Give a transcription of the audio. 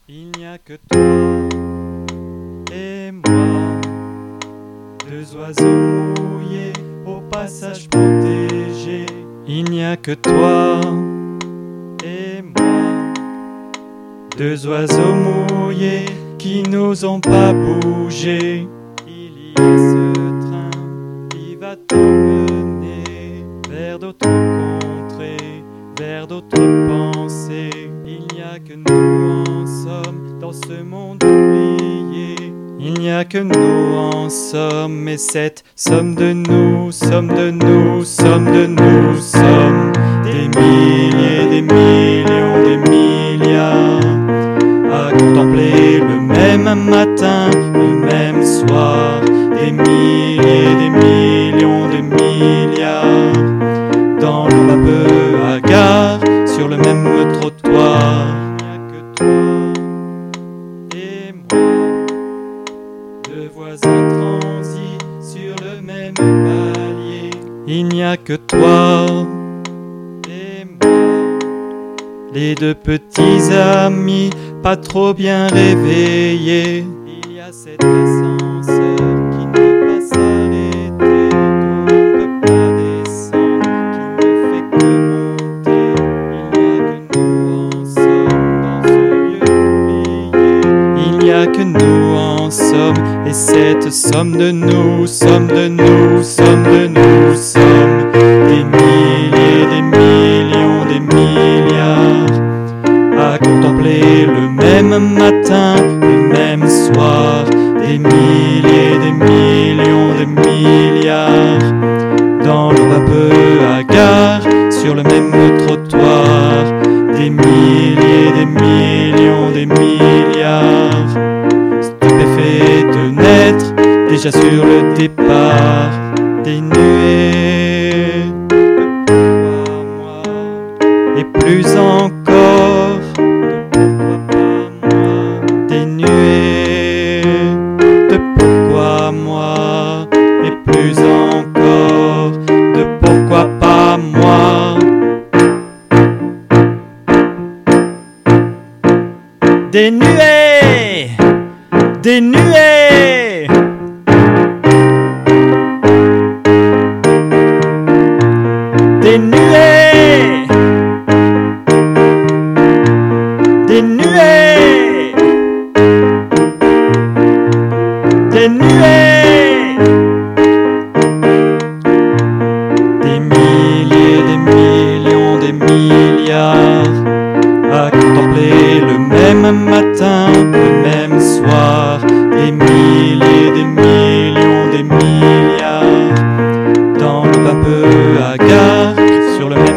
Il n'y a que toi et moi, deux oiseaux mouillés au passage protégé. Il n'y a que toi et moi, deux oiseaux mouillés qui n'osent pas bouger. Il y a ce train qui va t'emmener vers d'autres contrées, vers d'autres pensées. Il n'y a que nous en somme dans ce monde oublié. Il n'y a que nous en somme, et cette somme de nous, somme de nous, somme de nous, sommes des milliers, des millions, des milliards à contempler le même matin, le même soir, des milliers, des millions, des milliards dans le vapeur à gare, sur le même trottoir. Il n'y a que toi et moi, deux voisins transis sur le même palier. Il n'y a que toi et moi, les deux petits amis pas trop bien réveillés. Il y a cet ascenseur qui ne peut pas s'arrêter, dont on ne peut pas descendre, qui ne fait que monter. Il n'y a que nous en somme dans ce lieu oublié. Il n'y a que nous en somme, et cette somme de nous, somme de nous, somme de nous, sommes des milliers, des millions, des milliards à contempler le même matin, le même soir, des milliers, des millions, des milliards dans le vapeur à gare, sur le même trottoir, des milliers, des millions, des milliards stupéfaits de naître, déjà sur le départ, des nuées de pourquoi moi, et plus encore de pourquoi pas moi, des nuées de pourquoi moi, et plus encore de pourquoi pas moi. Des nuées, des nuées, des nuées, des nuées, des nuées, des milliers, des millions, des milliards à contempler le même matin, le même soir, des milliers, des millions, des milliards dans le vapeur à gare, sur le même